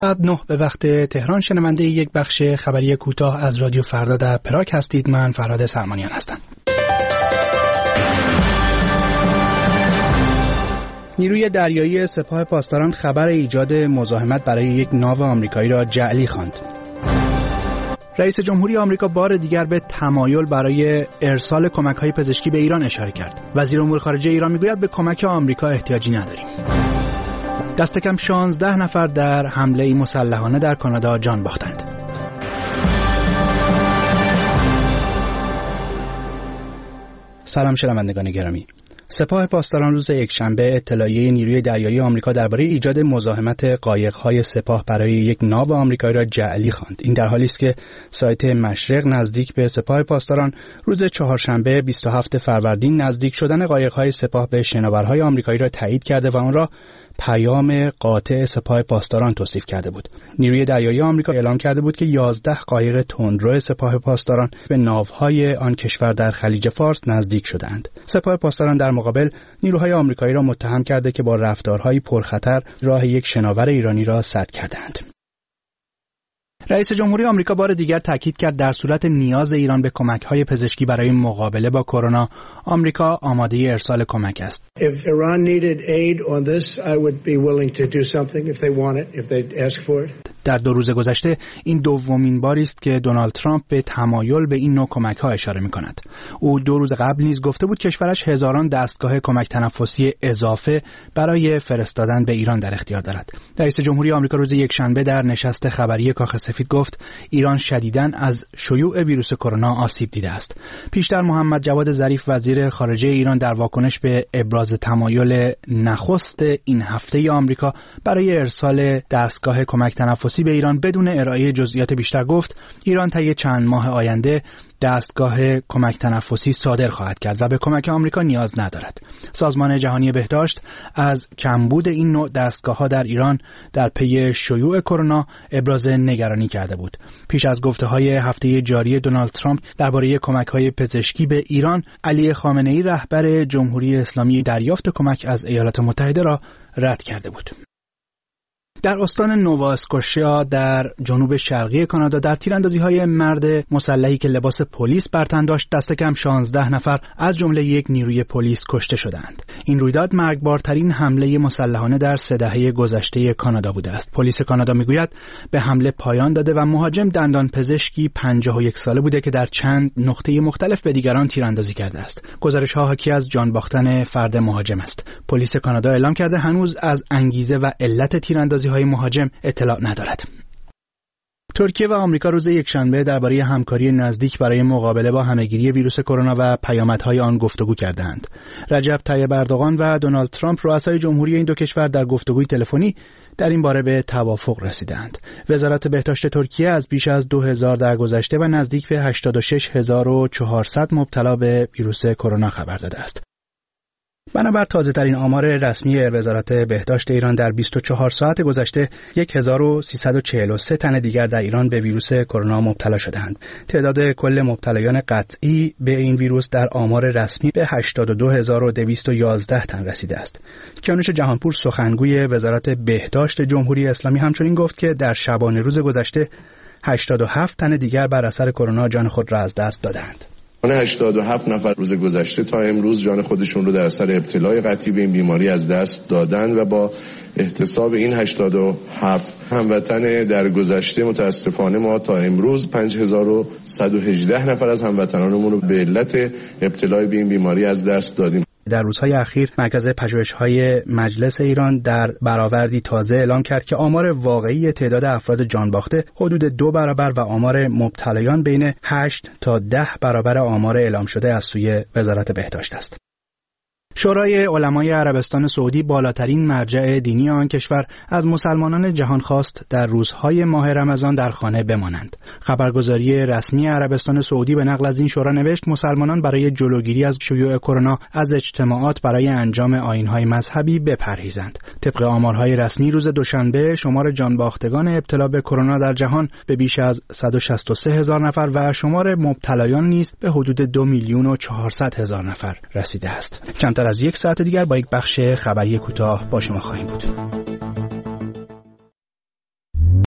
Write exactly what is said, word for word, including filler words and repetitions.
نه به وقت تهران شنونده یک بخش خبری کوتاه از رادیو فردا در پراگ هستید. من فرهاد سرمانیان هستم. نیروی دریایی سپاه پاسداران خبر ایجاد مزاحمت برای یک ناو آمریکایی را جعلی خواند. رئیس جمهوری آمریکا بار دیگر به تمایل برای ارسال کمک‌های پزشکی به ایران اشاره کرد. وزیر امور خارجه ایران میگوید به کمک آمریکا احتیاجی نداریم. دست کم شانزده نفر در حمله مسلحانه در کانادا جان باختند. سلام شنوندگان گرامی. سپاه پاسداران روز یکشنبه اطلاعیه نیروی دریایی آمریکا درباره ایجاد مزاحمت قایق‌های سپاه برای یک ناو آمریکایی را جعلی خواند. این در حالی است که سایت مشرق نزدیک به سپاه پاسداران روز چهارشنبه بیست و هفتم فروردین نزدیک شدن قایق‌های سپاه به شناورهای آمریکایی را تایید کرده و آن را پیام قاطع سپاه پاسداران توصیف کرده بود. نیروی دریایی آمریکا اعلام کرده بود که یازده قایق تندرو سپاه پاسداران به ناوهای آن کشور در خلیج فارس نزدیک شدند. سپاه پاسداران در مقابل نیروهای آمریکایی را متهم کرده که با رفتارهای پرخطر راه یک شناور ایرانی را سد کردند. رئیس جمهوری آمریکا بار دیگر تاکید کرد در صورت نیاز ایران به کمک‌های پزشکی برای مقابله با کرونا، آمریکا آماده ارسال کمک است. If Iran needed aid on this, I would be willing to do something if they want it, if they ask for it. در دو روز گذشته این دومین باری است که دونالد ترامپ به تمایل به این نوع کمک‌ها اشاره می‌کند. او دو روز قبل نیز گفته بود کشورش هزاران دستگاه کمک تنفسی اضافه برای فرستادن به ایران در اختیار دارد. رئیس جمهوری آمریکا روز یکشنبه در نشست خبری کاخ سفید گفت ایران شدیداً از شیوع ویروس کرونا آسیب دیده است. پیشتر محمد جواد ظریف وزیر خارجه ایران در واکنش به ابراز تمایل نخست این هفته آمریکا برای ارسال دستگاه کمک تنفسی به ایران بدون ارائه جزئیات بیشتر گفت ایران طی چند ماه آینده دستگاه کمک تنفسی صادر خواهد کرد و به کمک آمریکا نیاز ندارد. سازمان جهانی بهداشت از کمبود این نوع دستگاه‌ها در ایران در پی شیوع کرونا ابراز نگرانی کرده بود. پیش از گفته‌های هفته جاری دونالد ترامپ درباره کمک‌های پزشکی به ایران، علی خامنه‌ای رهبر جمهوری اسلامی دریافت کمک از ایالات متحده را رد کرده بود. در استان نووا اسکوشیا در جنوب شرقی کانادا در تیراندازی‌های مرد مسلحی که لباس پلیس بر تن داشت دست کم شانزده نفر از جمله یک نیروی پلیس کشته شدند. این رویداد مرگبارترین حمله مسلحانه در سه دهه گذشته کانادا بوده است. پلیس کانادا میگوید به حمله پایان داده و مهاجم دندان پزشکی پنجاه و یک ساله بوده که در چند نقطه مختلف به دیگران تیراندازی کرده است. گزارش‌ها حاکی از جان باختن فرد مهاجم است. پلیس کانادا اعلام کرده هنوز از انگیزه و علت تیراندازی های مهاجم اطلاع ندارد. ترکیه و آمریکا روز یکشنبه درباره همکاری نزدیک برای مقابله با همهگیری ویروس کرونا و پیامدهای آن گفتگو کردند. رجب طیب اردوغان و دونالد ترامپ رؤسای جمهوری این دو کشور در گفتگوی تلفنی در این باره به توافق رسیدند. وزارت بهداشت ترکیه از بیش از دو هزار درگذشته و نزدیک به هشتاد و شش هزار و چهارصد مبتلا به ویروس کرونا خبر داده است. بنابر تازه‌ترین آمار رسمی وزارت بهداشت ایران در بیست و چهار ساعت گذشته هزار و سیصد و چهل و سه تن دیگر در ایران به ویروس کرونا مبتلا شدند. تعداد کل مبتلایان قطعی به این ویروس در آمار رسمی به هشتاد و دو هزار و دویست و یازده تن رسیده است. کیانوش جهانپور سخنگوی وزارت بهداشت جمهوری اسلامی همچنین گفت که در شبانه روز گذشته هشتاد و هفت تن دیگر بر اثر کرونا جان خود را از دست دادند. هشتاد و هفت نفر روز گذشته تا امروز جان خودشون رو در اثر ابتلای قطعی به این بیماری از دست دادن و با احتساب این هشتاد و هفت هموطن در گذشته متاسفانه ما تا امروز پنج هزار و صد و هجده نفر از هموطنانمون رو به علت ابتلای به این بیماری از دست دادیم. در روزهای اخیر مرکز پژوهش‌های مجلس ایران در برآوردی تازه اعلام کرد که آمار واقعی تعداد افراد جان باخته حدود دو برابر و آمار مبتلایان بین هشت تا ده برابر آمار اعلام شده از سوی وزارت بهداشت است. شورای علمای عربستان سعودی بالاترین مرجع دینی آن کشور از مسلمانان جهان خواست در روزهای ماه رمضان در خانه بمانند. خبرگزاری رسمی عربستان سعودی به نقل از این شورا نوشت مسلمانان برای جلوگیری از شیوع کرونا از اجتماعات برای انجام آیین‌های مذهبی بپرهیزند. طبق آمارهای رسمی روز دوشنبه شمار جانباختگان ابتلا به کرونا در جهان به بیش از صد و شصت و سه هزار نفر و شمار مبتلایان نیز به حدود دو میلیون و چهارصد هزار نفر رسیده است. کمتر از یک ساعت دیگر با یک بخش خبری کوتاه با شما خواهیم بود.